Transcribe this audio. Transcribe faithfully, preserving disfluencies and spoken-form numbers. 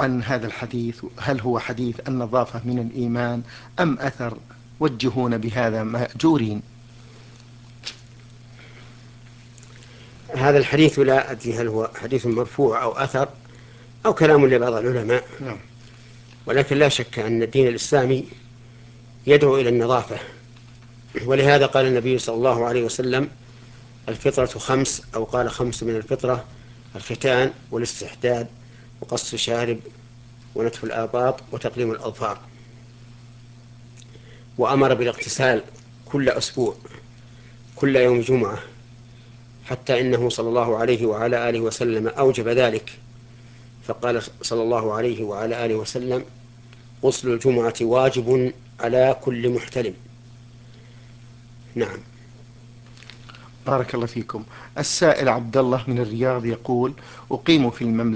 عن هذا الحديث؟ هل هو حديث النظافة من الإيمان أم أثر؟ وجهون بهذا مأجورين. هذا الحديث لا أدري هل هو حديث مرفوع أو أثر أو كلام لبعض العلماء، نعم. ولكن لا شك أن الدين الإسلامي يدعو إلى النظافة، ولهذا قال النبي صلى الله عليه وسلم: الفطرة خمس، أو قال خمس من الفطرة: الختان والاستحداد وقص الشارب ونتف الآباط وتقليم الأظفار. وأمر بالاغتسال كل أسبوع كل يوم جمعة، حتى إنه صلى الله عليه وعلى آله وسلم أوجب ذلك، فقال صلى الله عليه وعلى آله وسلم: غسل الجمعة واجب على كل محتلم. نعم. بارك الله فيكم. السائل عبد الله من الرياض يقول: أقيم في المملكة